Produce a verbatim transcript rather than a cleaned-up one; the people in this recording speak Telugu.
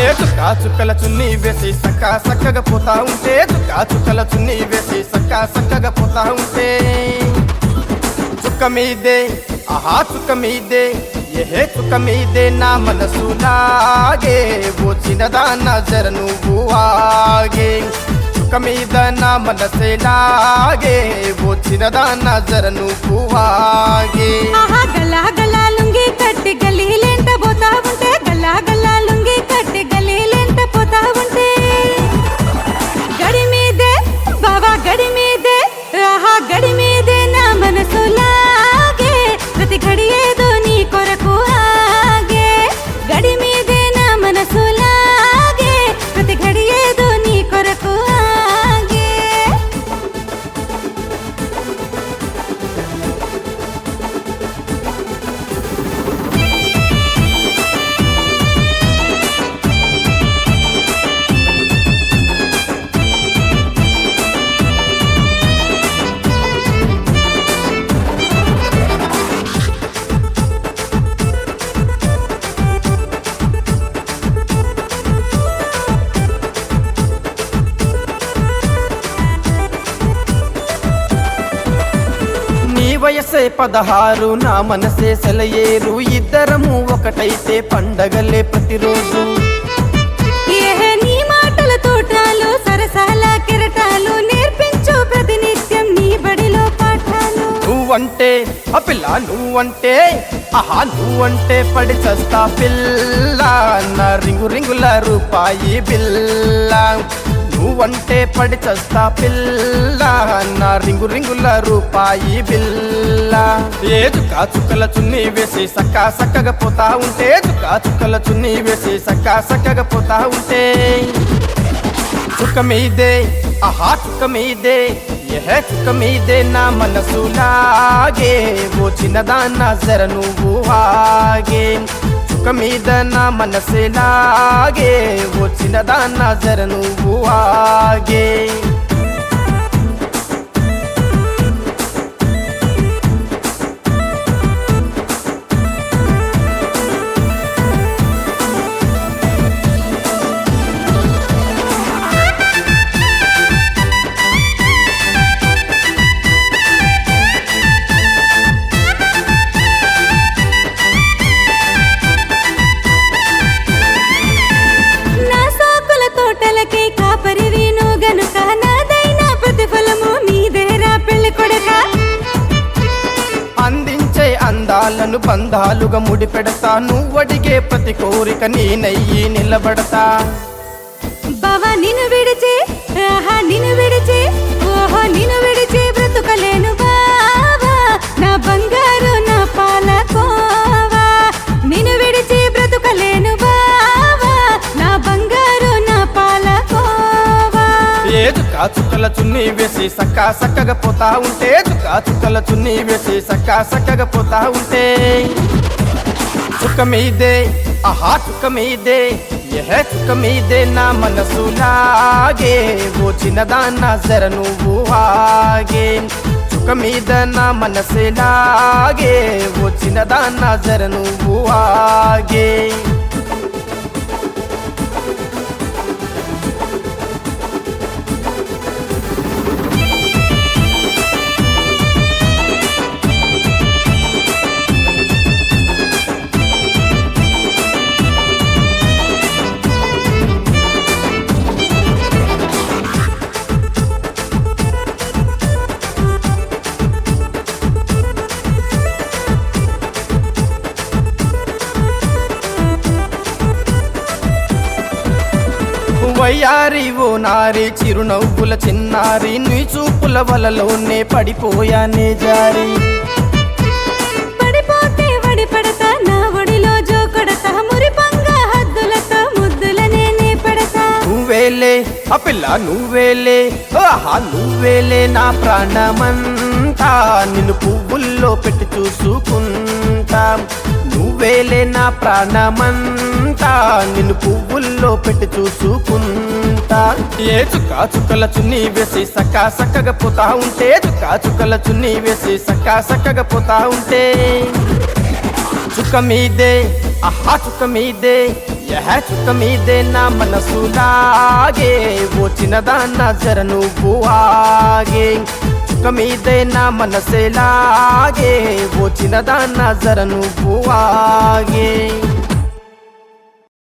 చుక్కా చుక్కల చున్నీ వేసి సక్క సక్కగా పోతా ఉంటే చుక్కా చుక్కల చున్నీ వేసి సక్క సక్కగా పోతా ఉంటే చుక్క మీదే ఆహా చుక్క మీదే ఏ చుక్క మీదే నా మనసు లాగే ఓ చిన్నదాన్న జర నువ్వు ఆగే చుక్క మీద నా మనసే లాగే ఓ చిన్నదాన్న జర నువ్వు ఆగే ఆహా గల్లా గల్లా లుంగి కట్టి గలీలేంట పోతా ఉంటే గల్లా గల్లా లుంగి కట్టి గలీలేంట పోతా ఉంటే గడి మీదే బావా గడి మీదే ఆహా గడి మీదే నా మనసు లాగే ప్రతి గడి ఏదో నీ కొరకు ఆగే గడి మీదే నా మనసు లాగే ప్రతి గడి ఏదో నీ కొరకు ఆగే వయసే పదహారు నా మనసే సెలయేరు ఇద్దరము ఒకటైతే పండగలే ప్రతిరోజు ఏ నీ మాటల తోటాలు సరసాల కెరటాలు నేర్పించు ప్రతినిత్యం నీ బడిలో పాఠాలు నువ్వంటే ఆ పిల్ల నువ్వంటే ఆహా నువ్వంటే పడి చస్తా పిల్ల నా రింగు రింగుల రూపాయి బిల్ల నువ్వంటే పడి చస్తా పిల్ల నా రింగు రింగుల రూపాయి బిల్ల ఏ చుక్కా చుక్కల చున్నీ వేసి సక్కా సక్కగా పోతా ఉంటే చుక్కా చుక్కల చున్నీ వేసి సక్కా సక్కగా పోతా ఉంటే చుక్క మీదే ఆహా చుక్క మీదే ఏ చుక్క మీదే నా మనసు లాగే ఓ చిన్నదాన్న జర నువ్వు ఆగే చుక్క మీద నా మనసే లాగే ఓ చిన్నదాన్న జర నువ్వు ఆగే అందించే అందాలను బంధాలుగా ముడిపెడతా నువ్వడిగే ప్రతి కోరిక నేనయ్యి నిలబడతా బావా నిన్ను విడిచి ఆహా నిన్ను విడిచి ఓహో నిన్ను విడిచి బ్రతుకలేను బావా నా బంగారు నా పాలకోవా నిన్ను విడిచి బ్రతుకలేను బావా నా బంగారు నా పాలకోవా ఏ చుక్కా చుక్కల చున్నీ వేసి సక్కా సక్కగా పోతా ఉంటే చుక్కా చుక్కల చున్నీ వేసి సక్కా సక్కగా పోతా ఉంటే చుక్క మీదే ఆహా చుక్క మీదే ఏ చుక్క మీదే నా మనసు లాగే ఓ చిన్నదాన్న జర నువ్వు ఆగే చుక్క మీద నా మనసే లాగే ఓ చిన్నదాన్న జర నువ్వు ఆగే వయ్యారి ఓ నారి చిరునవ్వుల చిన్నారి నీ చూపుల వలలోనే పడిపోయానే జారి పడిపోతే వడి పడతా నా ఒడిలో జో కొడతా మురిపంగా హద్దులతో ముద్దులనే నే పడతా నువ్వేలే ఆ పిల్ల నువ్వేలే ఆహా నువ్వేలే నా ప్రాణమంతా నిన్ను పువ్వుల్లో పెట్టి చూసుకుంటా నువ్వేలే నా ప్రాణమంతా నిన్ను పువ్వుల్లో పెట్టి చూసుకుంటా ఏ చుక్కా చుక్కల చున్నీ వేసి సక్కా సక్కగా పోతా ఉంటే చుక్కా చుక్కల చున్నీ వేసి సక్కా సక్కగా పోతా ఉంటే చుక్క మీదే ఆహా చుక్క మీదే యహ చుక్క మీదే నా మనసు లాగే ఓ చిన్నదాన్న జర నువ్వు ఆగే చుక్క మీదే నా మనసే లాగే ఓ చిన్నదాన్న జర నువ్వు ఆగే